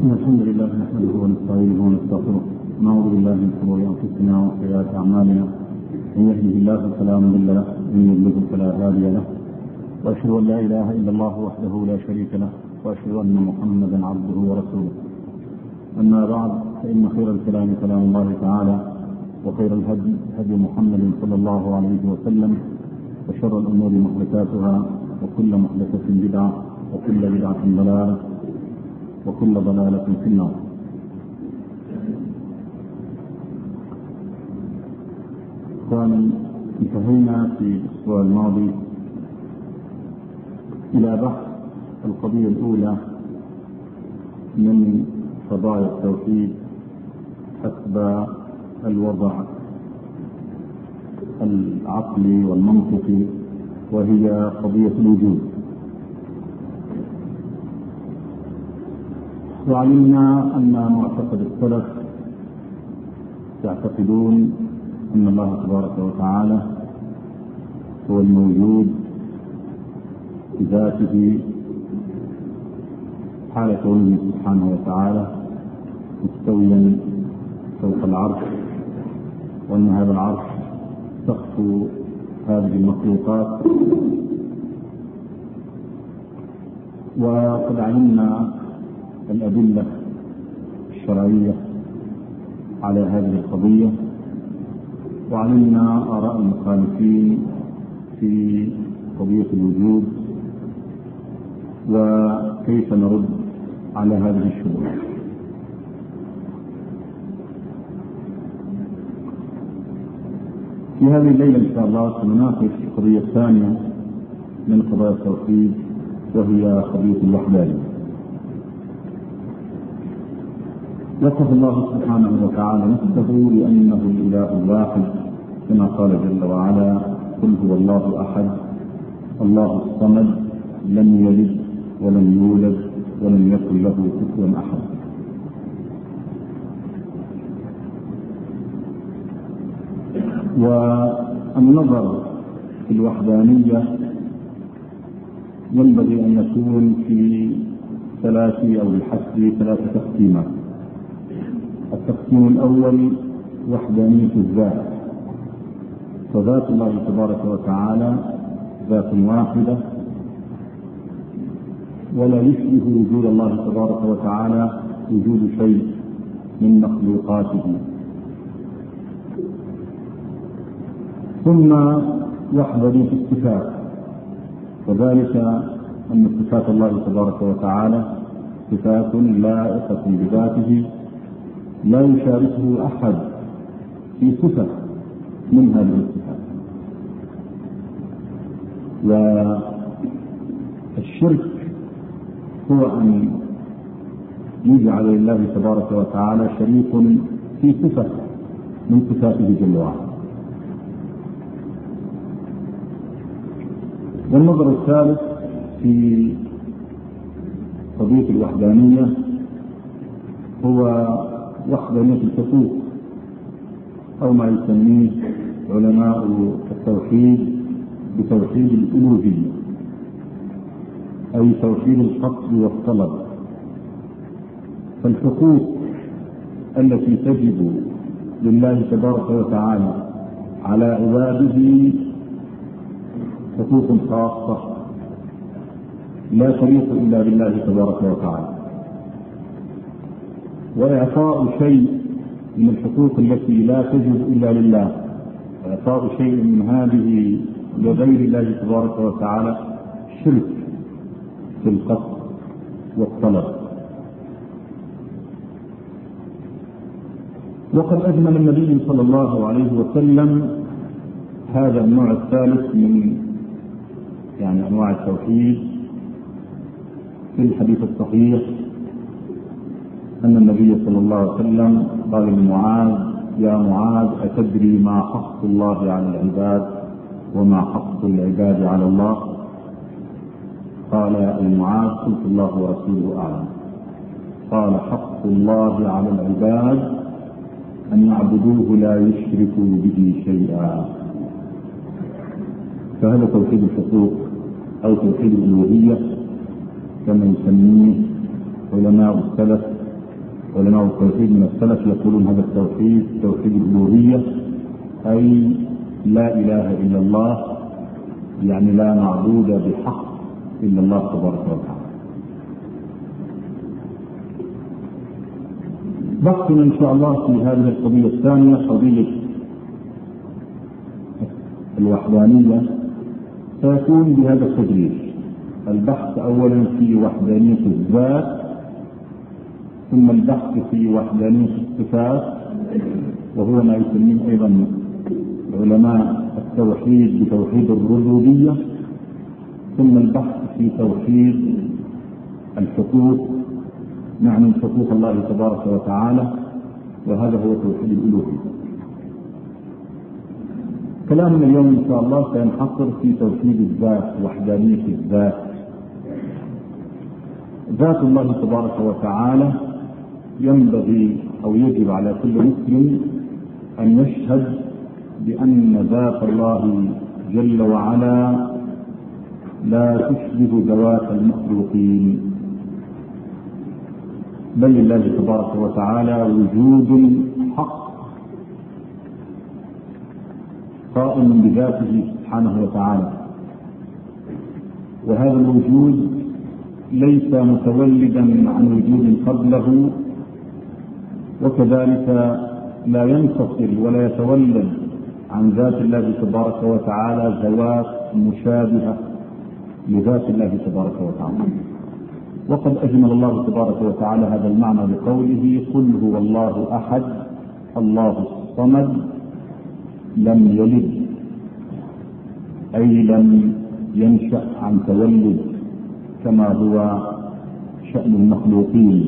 الحمد لله نحمده ونستعينه ونستغفره ونعوذ بالله من شرور انفسنا وسيئات اعمالنا من يهده الله فلا مضل له ومن يضلل فلا هادي له واشهد ان لا اله الا الله وحده لا شريك له واشهد ان محمدا عبده ورسوله. اما بعد فان خير الكلام كلام الله تعالى وخير الهدي هدي محمد صلى الله عليه وسلم وشر الامور محدثاتها وكل محدثه بدعه وكل بدعه ضلاله وكل ضلالة في النار. انتهينا في الأسبوع الماضي إلى بحث القضية الأولى من قضايا التوحيد حسب الوضع العقلي والمنطقي، وهي قضية الوجود. وعلمنا أن معتقد السلف يعتقدون أن الله تبارك وتعالى هو الموجود بذاته حال كونه سبحانه وتعالى مستويا فوق العرش، وأن هذا العرش تخفو هذه المخلوقات. وقد علمنا الأدلة الشرعية على هذه القضية، وعلمنا آراء المخالفين في قضية الوجود وكيف نرد على هذه الشبهات. في هذه الليلة إن شاء الله سنناقش القضية الثانية من قضايا التوحيد، وهي قضية الوحدانية. وصف الله سبحانه وتعالى نفسه لأنه الإله الواحد كما قال جل وعلا: قل هو الله أحد الله الصمد لم يلد ولم يولد ولم يكن له كفوا أحد. والنظر في الوحدانية ينبغي أن يكون في ثلاثة تقسيمات. التقسيم الأول وحدانية الذات، فذات الله تبارك وتعالى ذات واحدة ولا يشبه وجود الله تبارك وتعالى وجود شيء من مخلوقاته. ثم وحدانية الصفات، وذلك أن صفات الله تبارك وتعالى صفات لائقة بذاته لا يشاركه أحد في صفة من هذه الصفات. والشرك هو أن يجعل لله تبارك وتعالى شريك في صفة من صفاته جل وعلا. والنظر الثالث في قضية الوحدانية هو وحدانية الحقوق، أو ما يسميه علماء التوحيد بتوحيد الألوهية، أي توحيد القصد والطلب. فالحقوق التي تجب لله تبارك وتعالى على عباده حقوق خاصة لا تليق إلا بالله تبارك وتعالى، وإعطاء شيء من الحقوق التي لا تجب إلا لله، إعطاء شيء من هذه لغير الله تبارك وتعالى شرك في القصد والطلب. وقد أجمل النبي صلى الله عليه وسلم هذا النوع الثالث من أنواع التوحيد في الحديث الصحيح، أن النبي صلى الله عليه وسلم قال لمعاذ: يا معاذ أتدري ما حق الله على العباد وما حق العباد على الله؟ قال يا معاذ: قلت الله ورسوله أعلم. قال: حق الله على العباد أن يعبدوه لا يشركوا به شيئا. فهذا توحيد الحقوق أو توحيد الألوهية كما يسميه علماء السلف علماء التوحيد من السلف يقولون هذا التوحيد توحيد الألوهية، أي لا إله إلا الله، يعني لا معبود بحق إلا الله تبارك وتعالى. بحثنا إن شاء الله في هذه القضية الثانية، قضية الوحدانية، سيكون بهذا التدريج: البحث أولا في وحدانية الذات، ثم البحث في وحدانية الصفات، وهو ما يسميه أيضا علماء التوحيد بتوحيد الربوبية، ثم البحث في توحيد الحقوق، نعني حقوق الله تبارك وتعالى، وهذا هو توحيد الألوهية. كلامنا اليوم إن شاء الله سينحصر في توحيد الذات، وحدانية الذات. ذات الله تبارك وتعالى ينبغي أو يجب على كل مسلم أن يشهد بأن ذات الله جل وعلا لا تشبه ذوات المخلوقين، بل لله تبارك وتعالى وجود حق قائم بذاته سبحانه وتعالى، وهذا الوجود ليس متولدا عن وجود قبله، وكذلك لا ينفصل ولا يتولد عن ذات الله تبارك وتعالى ذوات مشابهة لذات الله تبارك وتعالى. وقد أجمل الله تبارك وتعالى هذا المعنى بقوله: قل هو الله أحد الله الصمد لم يلد، أي لم ينشأ عن تولد كما هو شأن المخلوقين.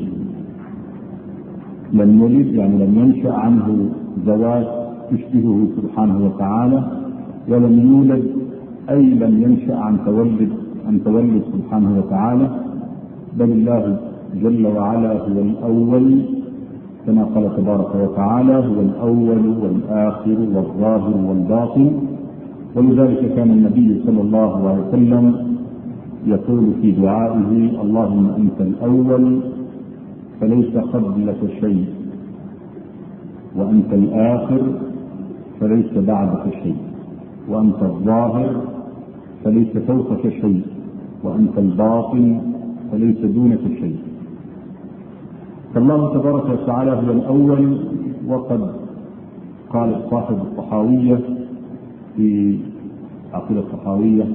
لم يلد يعني لم ينشأ عنه ذوات تشبهه سبحانه وتعالى، ولم يولد أي لم ينشأ عن تولد سبحانه وتعالى، بل الله جل وعلا هو الأول كما قال تبارك وتعالى: هو الأول والآخر والظاهر والباطن. ولذلك كان النبي صلى الله عليه وسلم يقول في دعائه: اللهم أنت الأول فليس قبلك شيء، وأنت الآخر فليس بعدك شيء، وأنت الظاهر فليس فوقك شيء، وأنت الباطن فليس دونك شيء. فالله تبارك وتعالى هو الأول. وقد قال صاحب الطحاوية في عقيدة الطحاوية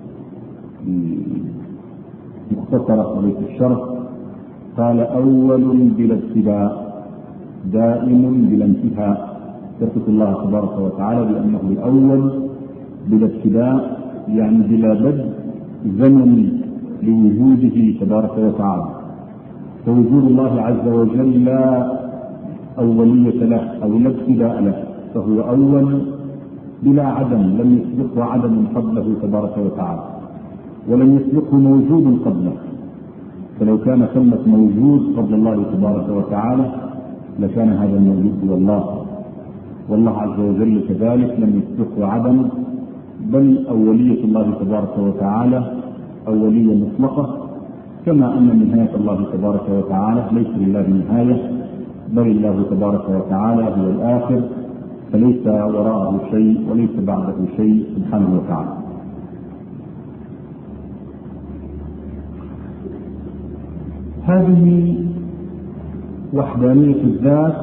مختصرة قضية الشرف، قال: أول بلا ابتداء دائم بلا انتهاء. يصف الله تبارك وتعالى بأنه الأول بلا ابتداء، يعني بلا بدء زمني لوجوده تبارك وتعالى. فوجود الله عز وجل لا أولية له أو لا ابتداء له، فهو أول بلا عدم، لم يسبقه عدم قبله تبارك وتعالى، ولم يسبقه موجود قبله. فلو كان ثمة موجود قبل الله تبارك وتعالى لكان هذا الموجود هو الله، والله عز وجل كذلك لم يسبقه عدم، بل أولية الله تبارك وتعالى أولية مطلقة، كما أن نهاية الله تبارك وتعالى ليس لله نهاية، بل الله تبارك وتعالى هو الآخر، فليس وراءه شيء وليس بعده شيء سبحانه وتعالى. هذه وحدانية الذات،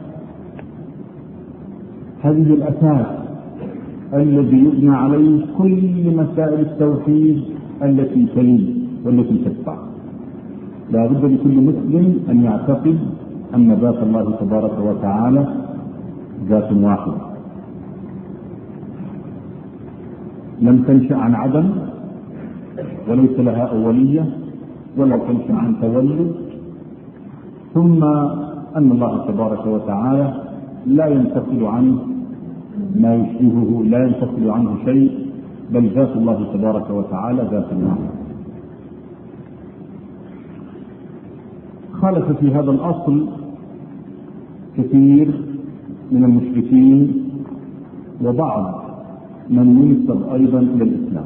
هذه الأساس الذي يبنى عليه كل مسائل التوحيد التي تلي والتي تتبع. لا بد لكل مسلم أن يعتقد أن ذات الله تبارك وتعالى ذات واحدة، لم تنشأ عن عدم، وليس لها أولية، ولا تنشأ عن تولد، ثم أن الله تبارك وتعالى لا ينفصل عنه ما يشبهه، لا ينفصل عنه شيء، بل ذات الله تبارك وتعالى ذات واحدة. خالف في هذا الأصل كثير من المشركين وبعض من ينسب أيضا إلى الإسلام.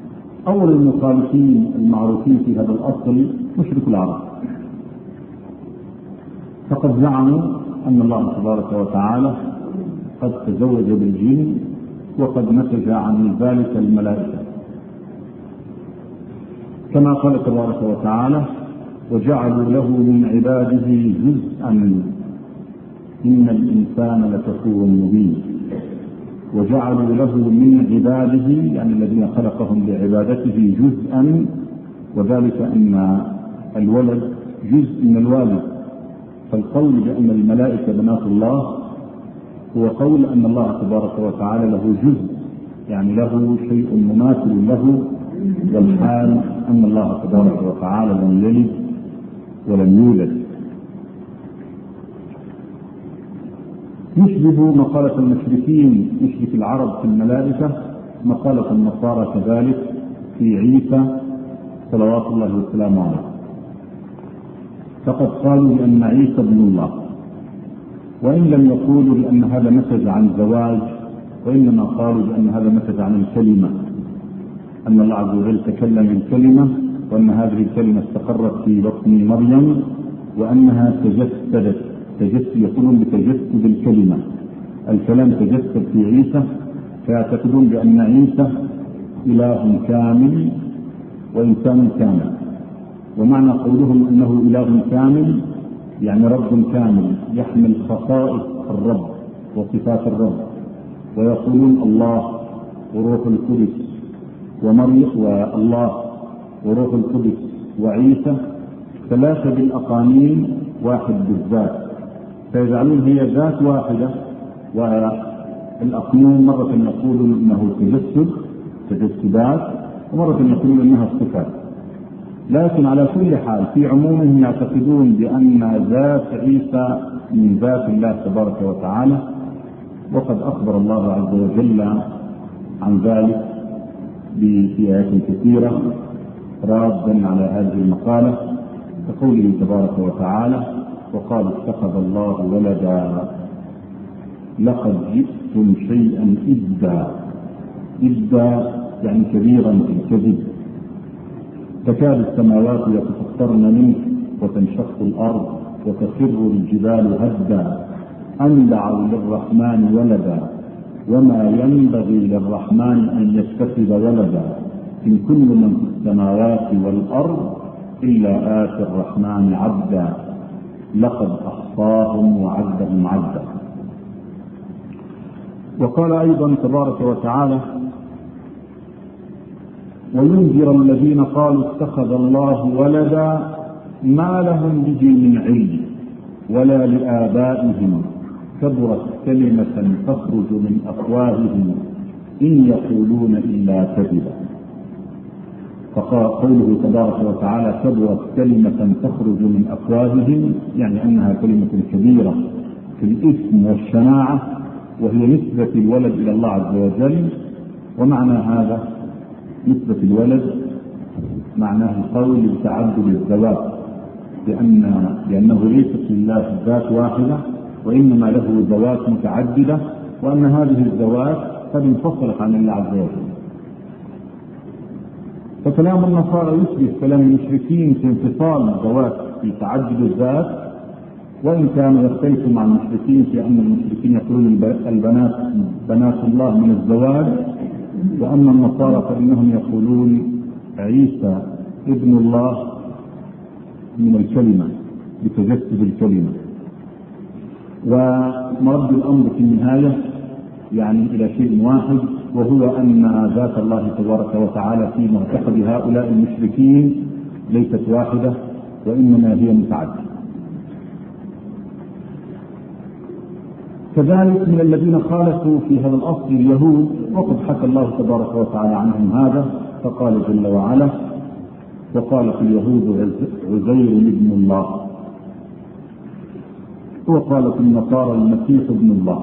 أول المخالفين المعروفين في هذا الأصل مشرك العرب، فقد زعموا أن الله تبارك وتعالى قد تزوج بالجن وقد نتج عن ذلك الملائكة، كما قال تبارك وتعالى: وجعلوا له من عباده جزءا إن الإنسان لكفور مبين. وجعلوا له من عباده يعني الذين خلقهم لعبادته جزءا، وذلك أن الولد جزء من الوالد. فالقول بأن الملائكة بنات الله هو قول أن الله تبارك وتعالى له جزء، يعني له شيء مماثل له، والحال أن الله تبارك وتعالى لم يلد ولم يولد. يشبه مقالة المشركين، مشرك العرب في الملائكة، مقالة النصارى كذلك في عيسى صلوات الله وسلامه عليه. فقد قالوا بأن عيسى ابن الله، وإن لم يقولوا بأن هذا نتج عن زواج، وإنما قالوا بأن هذا نتج عن الكلمة، أن الله عز وجل تكلم الكلمة، وأن هذه الكلمة استقرت في بطن مريم، وأنها تجسدت. يقولون بتجسد الكلمة، الكلام تجسد في عيسى، فيعتقدون بأن عيسى إله كامل وإنسان كامل. ومعنى قولهم أنه إله كامل يعني رب كامل يحمل خصائص الرب وصفات الرب. ويقولون الله وروح القدس ومريم، والله وروح القدس وعيسى ثلاثة بالأقانيم واحد بالذات، فيجعلون هي ذات واحدة. والأقنوم مرة يقول إنه تجسدات، ومرة يقول إنها صفات. لكن على كل حال في عمومهم يعتقدون بأن ذات عيسى من ذات الله تبارك وتعالى، وقد أخبر الله عز وجل عن ذلك في آيات كثيرة رادا على هذه المقالة، كقوله تبارك وتعالى: وقال اتخذ الله ولدا لقد جئتم شيئا إدا يعني كبيرا في الكذب، تكاد السماوات يتفطرن منه وتنشق الأرض وتخر الجبال هدا أن دعوا للرحمن ولدا وما ينبغي للرحمن أن يتخذ ولدا إن كل من في السماوات والأرض إلا آتي الرحمن عبدا لقد أحصاهم وعدهم عدا. وقال أيضا تبارك وتعالى: وينذر الذين قالوا اتخذ الله ولدا ما لهم به من علم ولا لآبائهم كبرت كلمة تخرج من أفواههم إن يقولون إلا كذبا. فقال قوله تبارك وتعالى: كبرت كلمة تخرج من أفواههم، يعني أنها كلمة كبيرة في الإثم والشناعة، وهي نسبة الولد إلى الله عز وجل. ومعنى هذا نسبة الولد معناه القول بتعدد الذوات، لأنه ليست لله ذات واحدة وإنما له ذوات متعددة، وأن هذه الذوات قد انفصلت عن الله عز وجل. فكلام النصارى يشبه كلام المشركين في انفصال الذوات في تعدد الذات، وإن كانوا يختلفوا مع المشركين في أن المشركين يقولون البنات بنات الله من الزواج، وأما النصارى فإنهم يقولون عيسى ابن الله من الكلمة بتجسد الكلمة. ومرد الأمر في النهاية يعني إلى شيء واحد، وهو أن ذات الله تبارك وتعالى في معتقد هؤلاء المشركين ليست واحدة وإنما هي متعددة. كذلك من الذين خالفوا في هذا الأصل اليهود، وقد حكى الله تبارك وتعالى عنهم هذا، فقال جل وعلا: وقالت اليهود عزير ابن الله، وقالت النصارى المسيح ابن الله.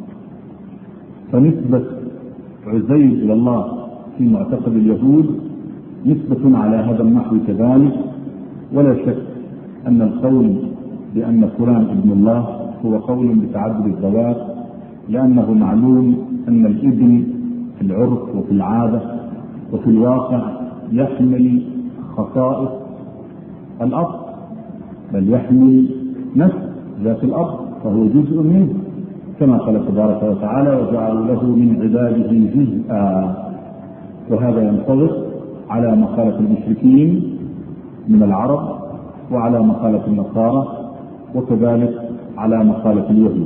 فنسبة عزير إلى الله في معتقد اليهود نسبة على هذا النحو كذلك، ولا شك أن القول بأن فلان ابن الله هو قول بتعدد الذوات، لأنه معلوم أن الابن في العرف وفي العادة وفي الواقع يحمل خصائص الأب، بل يحمل نفس ذات الأرض فهو جزء منه، كما قال تبارك وتعالى وجعلوا له من عباده جزءا. وهذا ينطبق على مقالة المشركين من العرب وعلى مقالة النصارى وكذلك على مقالة اليهود.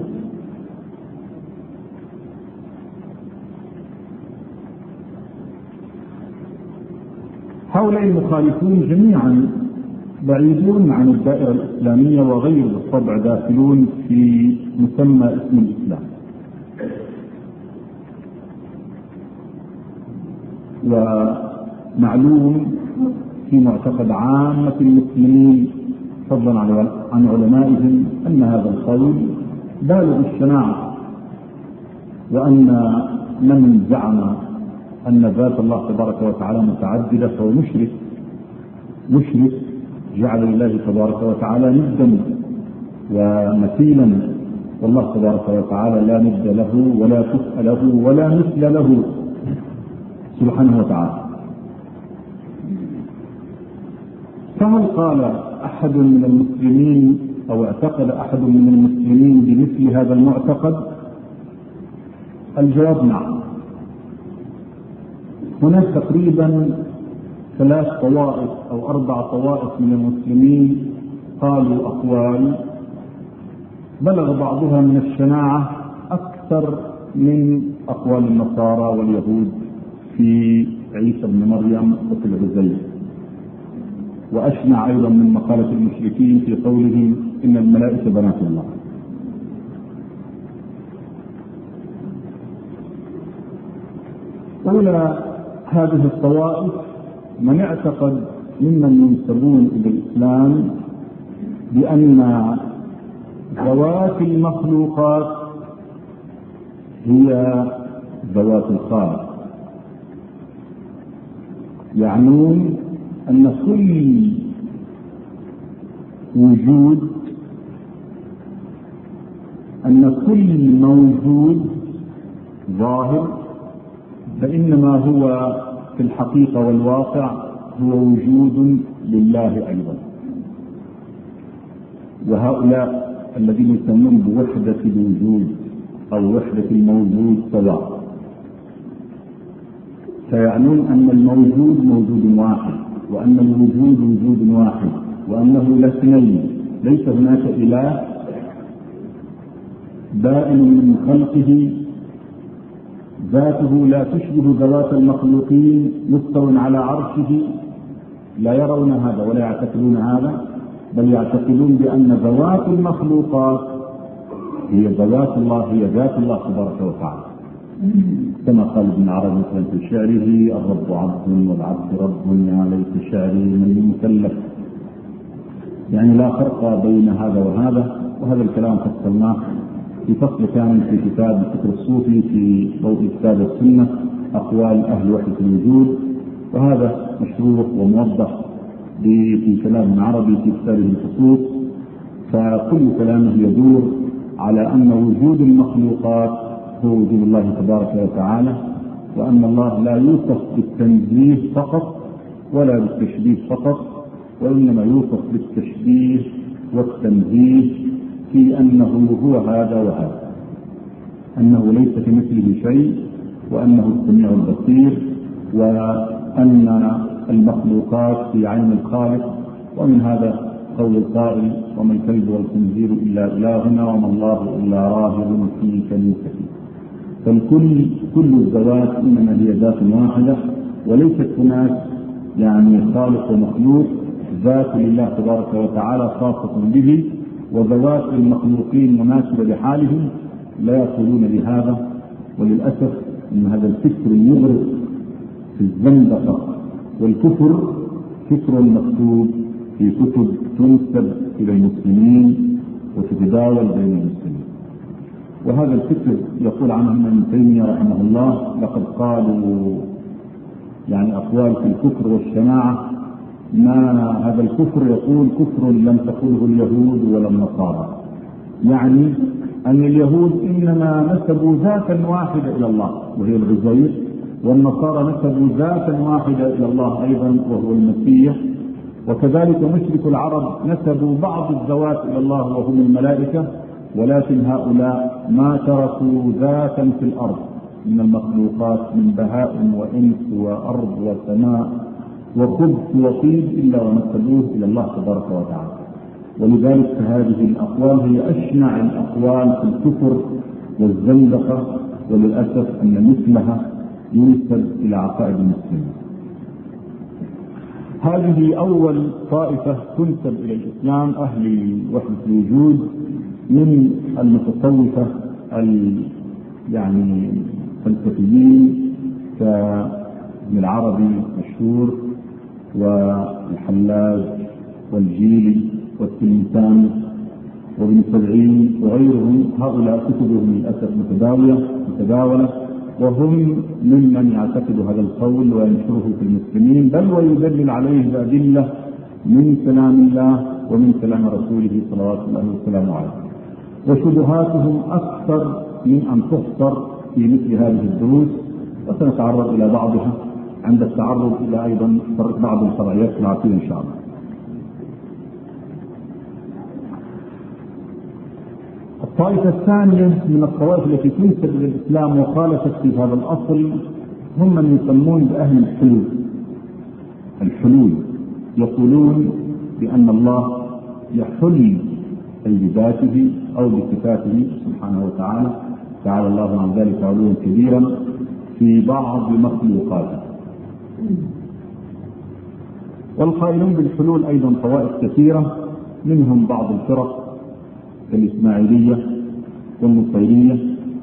هؤلاء المخالفون جميعا بعيدون عن الدائرة الإسلامية وغير بالطبع داخلون في مسمى اسم الإسلام. ومعلوم في معتقد عامة المسلمين فضلا عن علمائهم أن هذا القول بالغ الشناعة، وأن من زعم أن ذات الله تبارك وتعالى متعددة فهو مشرك جعل لله تبارك وتعالى ندا ومثيلا، والله تبارك وتعالى لا ند له ولا كفء له ولا مثل له سبحانه وتعالى. فهل قال أحد من المسلمين أو اعتقد أحد من المسلمين بمثل هذا المعتقد؟ الجواب نعم. هناك تقريبا 3 طوائف أو 4 طوائف من المسلمين قالوا أقوال بلغ بعضها من الشناعة أكثر من أقوال النصارى واليهود في عيسى بن مريم وفي العزيز، وأشنع أيضا من مقالة المشركين في قولهم إن الملائكة بنات الله. أولى هذه الطوائف من اعتقد ممن ينسبون إلى الإسلام بأن ذوات المخلوقات هي ذوات الخالق، يعنون أن كل موجود ظاهر فإنما هو في الحقيقة والواقع هو وجود لله أيضا. وهؤلاء الذين يسمون بوحدة الوجود أو وحدة الموجود سواء، فيعنون أن الموجود موجود واحد، وأن الوجود وجود واحد، وأنه لا اثنين، ليس هناك إله بائن من خلقه ذاته لا تشبه ذوات المخلوقين مستو على عرشه. لا يرون هذا ولا يعتقدون هذا، بل يعتقدون بأن ذوات المخلوقات هي ذوات الله، هي ذات الله تبارك وتعالى، كما قال ابن عربي في شعره الرب عبد والعبد رب يا ليت شعري من مكلف. يعني لا فرق بين هذا وهذا، وهذا الكلام فصلناه في فصل كامل في كتاب الفكر الصوفي في ضوء كتاب السنة أقوال أهل وحدة الوجود، وهذا مشروح وموضح في كلام عربي في كتابه الفصوص. فكل كلامه يدور على أن وجود المخلوقات هو وجود الله تبارك وتعالى، وأن الله لا يوصف بالتنزيه فقط ولا بالتشبيه فقط، وإنما يوصف بالتشبيه والتنزيه في أنه هو هذا وهذا، أنه ليس كمثله شيء، وأنه السميع البصير، وأن المخلوقات في عين الخالق. ومن هذا قول القائل وما الكلب والخنزير إلا إلهنا وما الله إلا راهب في كنيسته. فالكل الذوات إنما هي ذات واحدة، وليست هناك يعني خالق ومخلوق، ذات لله تبارك وتعالى خاصة به، وذوات المخلوقين مناسبة لحالهم لا يقولون بهذا. وللأسف أن هذا الفكر المغرق في الزندقة والكفر فكر مكتوب في كتب تنسب إلى المسلمين وتتداول بين المسلمين. وهذا الفكر يقول عنه ابن تيمية رحمه الله لقد قالوا يعني أقوال في الكفر والشناعة، ما هذا الكفر يقول كفر لم تقله اليهود ولا النصارى، يعني أن اليهود إنما نسبوا ذاتا واحدة إلى الله وهي العزير، والنصارى نسبوا ذاتا واحدة إلى الله أيضا وهو المسيح، وكذلك مشرك العرب نسبوا بعض الذوات إلى الله وهم الملائكة، ولكن هؤلاء ما تركوا ذاتا في الأرض من المخلوقات من بهائم وإنس وأرض وسماء وخبث وطيب إلا ونسبوه إلى الله تبارك وتعالى. ولذلك هذه الأقوال هي أشنع الأقوال في الكفر والزندقة، وللأسف أن مثلها ينسب إلى عقائد المسلمين. هذه أول طائفة تنسب إلى الإسلام، أهل وحدة الوجود، من المتصوفة يعني الفلسفيين كابن العربي المشهور والحلاج والجيلي والتلمساني وابن سبعين وغيرهم. هؤلاء كتبهم للأسف متداولة، وهم ممن يعتقد هذا القول وينشره في المسلمين، بل ويدلل عليه بأدلة من كلام الله ومن كلام رسوله صلوات الله وسلامه عليه. وشبهاتهم أكثر من أن تحصر في مثل هذه الدروس، وسنتعرض إلى بعضها عند التعرض إلى أيضا بعض الفرعيات في العقيدة إن شاء الله. الطائفة الثانية من الطوائف التي تنسب إلى الإسلام وخالفت في هذا الأصل هم من يسمون بأهل الحلول. يقولون بأن الله يحل أي بذاته أو بصفاته سبحانه وتعالى، تعالى الله عن ذلك علوا كبيرا، في بعض مخلوقاته. والقائلون بالحلول أيضا طوائف كثيرة، منهم بعض الفرق كالإسماعيلية والنصيرية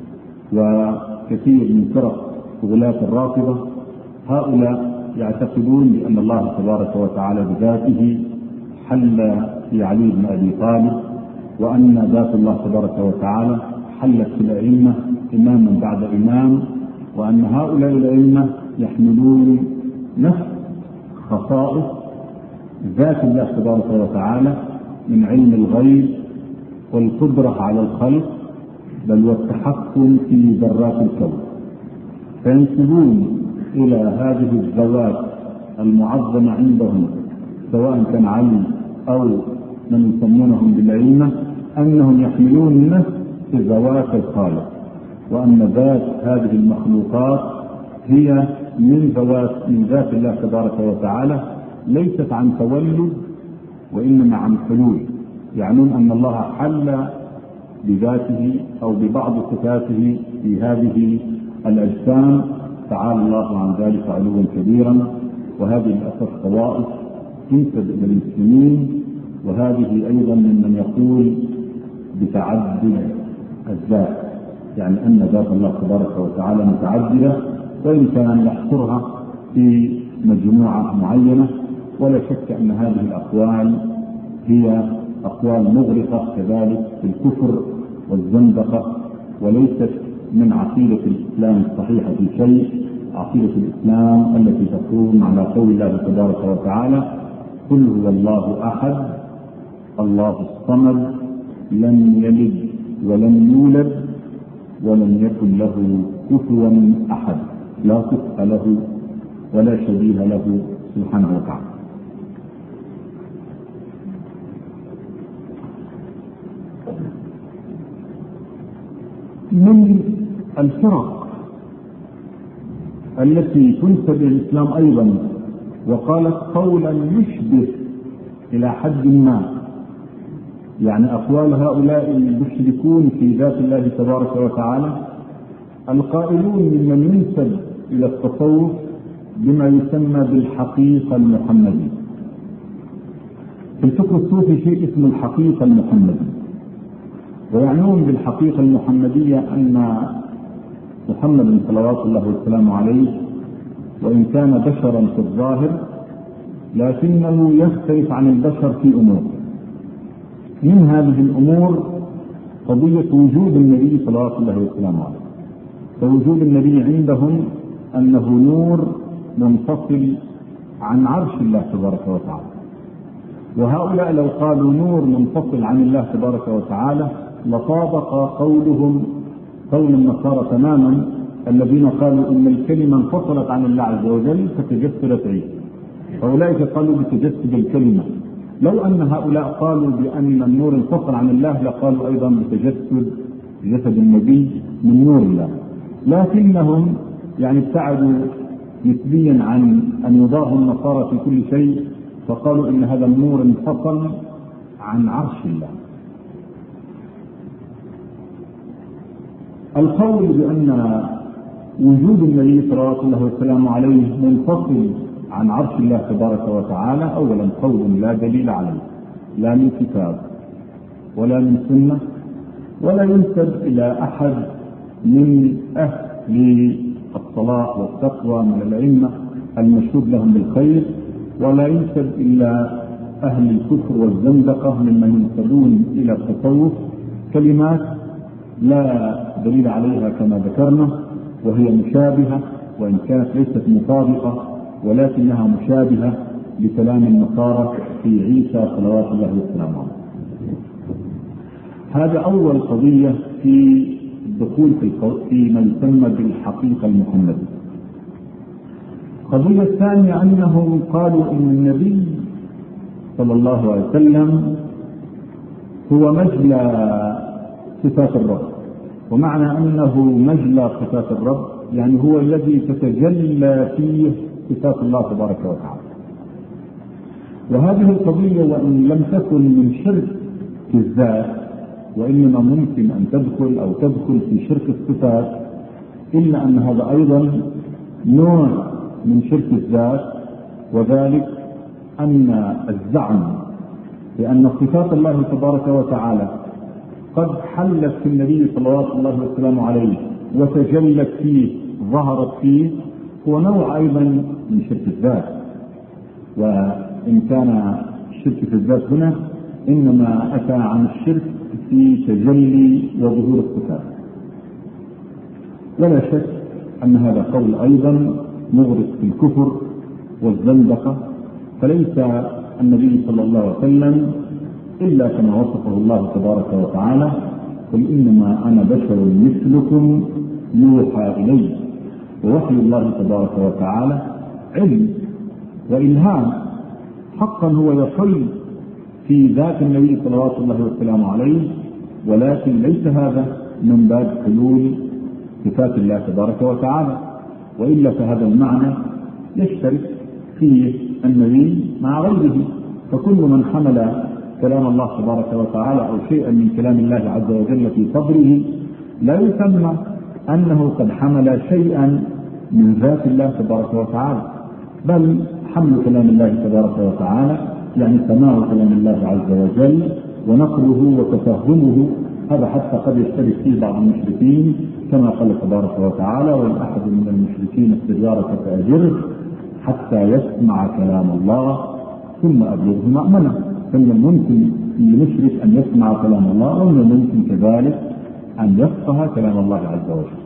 وكثير من فرق غلاة الرافضة. هؤلاء يعتقدون بأن الله تبارك وتعالى بذاته حل في علي بن أبي طالب، وأن ذات الله تبارك وتعالى حلت في الأئمة إماما بعد إمام، وأن هؤلاء الأئمة يحملون نفس خصائص ذات الله تبارك وتعالى من علم الغيب والقدرة على الخلق، بل والتحكم في ذرات الكون. فينسبون إلى هذه الذوات المعظمة عندهم، سواء كان علي أو من يسمونهم بالأئمة، أنهم يحملون نفس ذوات الخالق، وأن ذات هذه المخلوقات هي من ذات الله تبارك وتعالى، ليست عن تولد وإنما عن حلول. يعنون أن الله حل بذاته أو ببعض صفاته في هذه الأجسام، تعالى الله عن ذلك علوا كبيرا. وهذه للأسف طوائف تنسب إلى المسلمين، وهذه أيضا ممن يقول بتعدد الذات، يعني أن ذات الله تبارك وتعالى متعددة، وإن كان يحصرها في مجموعة معينة. ولا شك أن هذه الأقوال هي أقوال مغرقة كذلك في الكفر والزندقة، وليست من عقيدة الإسلام الصحيحة في شيء. عقيدة الإسلام التي تقوم على قول الله تبارك وتعالى: قل هو الله أحد الله الصمد لم يلد ولم يولد ولم يكن له كفوا أحد، لا كفء له ولا شبيه له سبحانه وتعالى. من الفرق التي تنسب الى الاسلام ايضا وقالت قولا يشبه الى حد ما، يعني اقوال هؤلاء المشركون في ذات الله تبارك وتعالى، القائلون ممن ينسب الى التصوف بما يسمى بالحقيقه المحمديه. في الفكر الصوفي شيء اسمه الحقيقه المحمديه، ويعنون بالحقيقة المحمدية أن محمد صلوات الله وسلامه عليه وإن كان بشرا في الظاهر لكنه يختلف عن البشر في أمور. من هذه الأمور قضية وجود النبي صلوات الله وسلامه عليه. فوجود النبي عندهم أنه نور منفصل عن عرش الله تبارك وتعالى، وهؤلاء لو قالوا نور منفصل عن الله تبارك وتعالى لطابق قولهم قول النصارى تماما، الذين قالوا ان الكلمه انفصلت عن الله عز وجل فتجسدت عيسى. فأولئك قالوا بتجسد الكلمة. لو أن هؤلاء قالوا بأن النور انفصل عن الله لقالوا أيضا بتجسد جسد النبي من نور الله، لكنهم يعني ابتعدوا نسبيا عن أن يضاهوا النصارى في كل شيء، فقالوا إن هذا النور انفصل عن عرش الله. القول بأن وجود النبي صلى الله عليه وسلم عليه منفصل عن عرش الله تبارك وتعالى أولا قول لا دليل عليه، لا من كتاب ولا من سنة، ولا ينسب إلى أحد من أهل الصلاح والتقوى من الأئمة المشهود لهم بالخير، ولا ينسب إلى أهل الكفر والزندقة ممن ينسبون إلى التصوف، كلمات لا دليل عليها كما ذكرنا، وهي مشابهة وإن كانت ليست مطابقة ولكنها مشابهة لكلام النصارى في عيسى صلوات الله وسلامه. هذا أول قضية في الدخول في ما يسمى بالحقيقة المحمدية. القضية الثانية أنهم قالوا إن النبي صلى الله عليه وسلم هو مجلى صفات الرب، ومعنى أنه مجلى صفات الرب يعني هو الذي تتجلى فيه صفات الله تبارك وتعالى. وهذه القضية وإن لم تكن من شرك الذات، وإنما ممكن أن تدخل في شرك الصفات، إلا أن هذا أيضا نوع من شرك الذات، وذلك أن الزعم بأن صفات الله تبارك وتعالى قد حلت في النبي صلى الله عليه وسلم عليه وتجلت فيه ظهرت فيه هو نوع أيضا من شرك الذات. وإن كان الشرك في الذات هنا إنما أتى عن الشرك في تجلي وظهور الصفات. ولا شك أن هذا قول أيضا مغرق في الكفر والزندقة، فليس النبي صلى الله عليه وسلم إلا كما وصفه الله تبارك وتعالى: قل إنما أنا بشر مثلكم يوحى إلي. ووحي الله تبارك وتعالى علم وإلهام، حقا هو يحل في ذات النبي صلوات الله وسلامه عليه، ولكن ليس هذا من باب حلول صفات الله تبارك وتعالى، وإلا فهذا المعنى يشترك فيه النبي مع غيره. فكل من حمل كلام الله تبارك وتعالى أو شيئا من كلام الله عز وجل في صدره لا يسمى أنه قد حمل شيئا من ذات الله تبارك وتعالى، بل حمل كلام الله تبارك وتعالى يعني سماع كلام الله عز وجل ونقله وتفهمه. هذا حتى قد يشترك فيه بعض المشركين كما قال تبارك وتعالى: وإن أحد من المشركين استجارك فأجره حتى يسمع كلام الله ثم أبلغه مأمنه. فمن الممكن للمشرك أن يسمع كلام الله، ومن الممكن كذلك أن يفقه كلام الله عز وجل.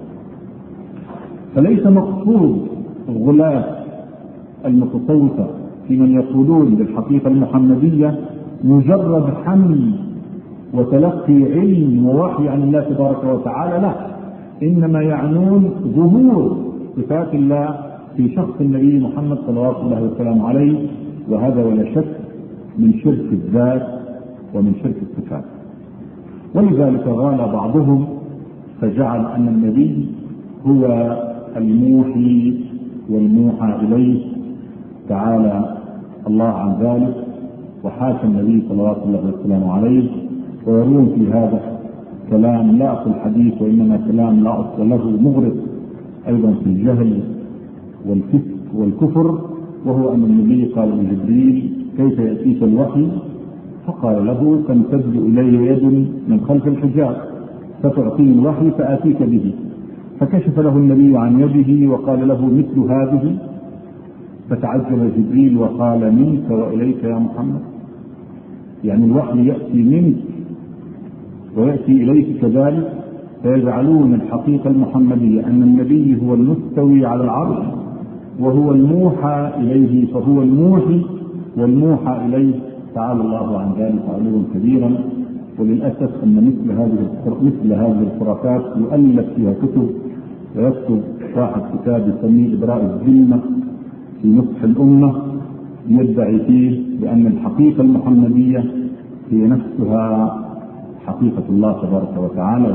فليس مقصود غلاة المتصوفة في من يقولون بالحقيقة المحمدية مجرد حمل وتلقي علم ووحي عن الله تبارك وتعالى، لا، إنما يعنون ظهور صفات الله في شخص النبي محمد صلى الله عليه وسلم عليه، وهذا ولا شك من شرك الذات ومن شرك الصفات. ولذلك غال بعضهم فجعل أن النبي هو الموحي والموحى إليه، تعالى الله عن ذلك وحاشا النبي صلى الله عليه وسلم عليه، ويرون في هذا كلام لا أصل الحديث وإنما كلام لا أصل له، مغرق أيضا في الجهل والفسق والكفر. وهو أن النبي قال لجبريل: كيف يأتيك الوحي؟ فقال له: تمتد إلي يد من خلف الحجاب فتعطيني الوحي فآتيك به. فكشف له النبي عن يده وقال له: مثل هذه. فتعجب جبريل وقال: منك وإليك يا محمد، يعني الوحي يأتي منك ويأتي إليك كذلك. فيجعلون الحقيقة المحمدية أن النبي هو المستوي على العرش وهو الموحى إليه، فهو الموحي والموحى إليه، تعالى الله عن ذلك علوا كبيرا. وللأسف أن مثل هذه الخرافات يؤلف فيها كتب، ويكتب صاحب كتاب يسميه إبراء الذمة في نصح الأمة، يدعي فيه بأن الحقيقة المحمدية هي نفسها حقيقة الله تبارك وتعالى،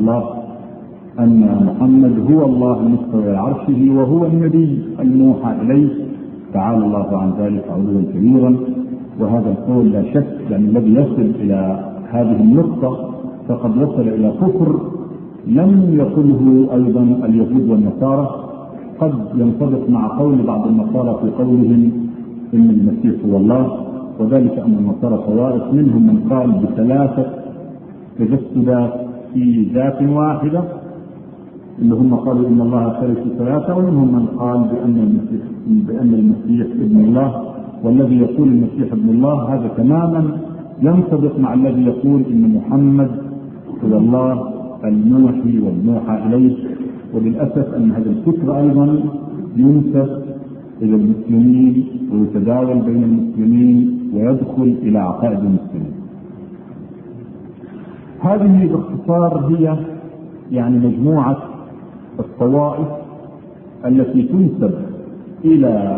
أن محمد هو الله المستوى على عرشه وهو النبي الموحى إليه، تعالى الله عن ذلك علوا كبيرا. وهذا القول لا شك يعني الذي يصل إلى هذه النقطة فقد وصل إلى كفر لم يقله أيضا اليهود والنصارى. قد ينطبق مع قول بعض النصارى في قولهم إن المسيح هو الله، وذلك أن النصارى طوائف منهم من قال بثلاثة تجسدات في ذات واحدة، اللي هم قالوا إن الله ثالث ثلاثة، ومنهم من قال بأن المسيح ابن الله. والذي يقول المسيح ابن الله هذا تماما ينطبق مع الذي يقول إن محمد هو الله الموحي والموحى إليه. وللأسف أن هذا الفكر أيضا ينسب إلى المسلمين ويتداول بين المسلمين ويدخل إلى عقائد المسلمين. هذه باختصار هي يعني مجموعة الطوائف التي تنسب إلى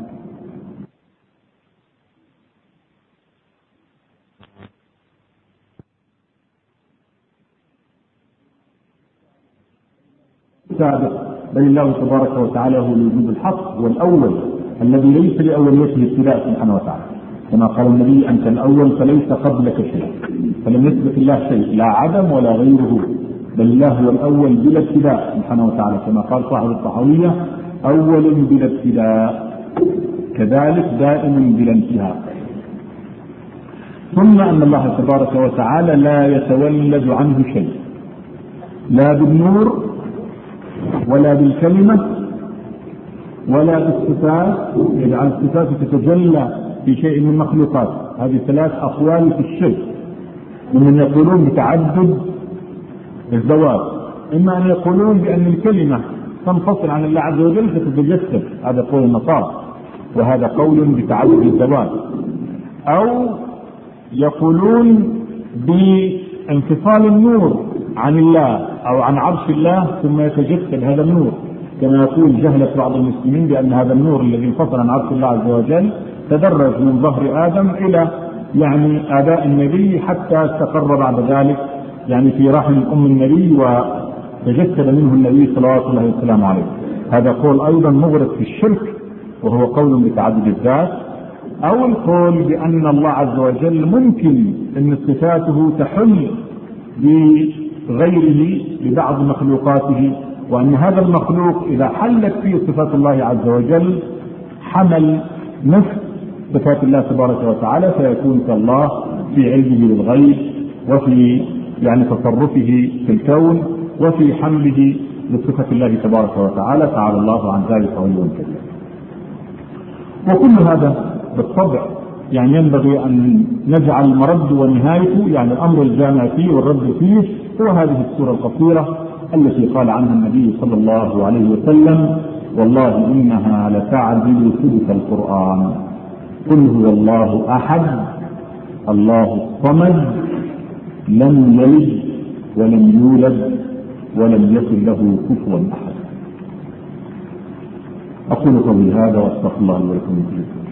سابق، بل الله تبارك وتعالى هو الوجود الحق والأول الذي ليس لأوليته ابتداء سبحانه وتعالى، كما قال النبي أنت الأول فليس قبلك شيء، فلم يثبت الله شيء لا عدم ولا غيره، بل الله هو الأول بلا ابتداء سبحانه وتعالى، كما قال صاحب الطحاوية أول بلا ابتداء كذلك دائم بلا انتهاء. ثم أن الله تبارك وتعالى لا يتولد عنه شيء، لا بالنور ولا بالكلمة ولا بالصفات، يجعل الصفات تتجلى في شيء من المخلوقات. هذه ثلاث أقوال في الشرك، ومن يقولون بتعدد الزواج، إما أن يقولون بأن الكلمة تنفصل عن الله عز وجل فتتجسد، هذا قول النصارى، وهذا قول بتعدد الزواج، أو يقولون بانفصال النور عن الله أو عن عرش الله ثم يتجسد هذا النور، كما يقول جهلة بعض المسلمين بأن هذا النور الذي انفصل عن عرش الله عز وجل تدرج من ظهر آدم إلى يعني آباء النبي حتى استقر بعد ذلك يعني في رحم أم النبي وتجسد منه النبي صلوات الله وسلامه عليه. هذا قول أيضا مغرق في الشرك، وهو قول بتعدد الذات، أو القول بأن الله عز وجل ممكن أن صفاته تحل بغيره ببعض مخلوقاته، وأن هذا المخلوق إذا حلت فيه صفات الله عز وجل حمل نفس صفات الله تبارك وتعالى، فيكون كالله في علمه بالغيب وفي يعني تصرفه في الكون وفي حمله لصفة الله تبارك وتعالى، تعالى الله عن ذلك علوا كبيرا. وكل هذا بالطبع يعني ينبغي أن نجعل مرد ونهايته يعني الأمر الجامع فيه والرد فيه هو هذه السورة القصيرة التي قال عنها النبي صلى الله عليه وسلم والله إنها لتعدل ثلث القرآن، قل هو الله أحد الله الصمد لم يلد ولم يولد ولم يكن له كفوا أحد. أقول قولي هذا وأستغفر الله لي ولكم.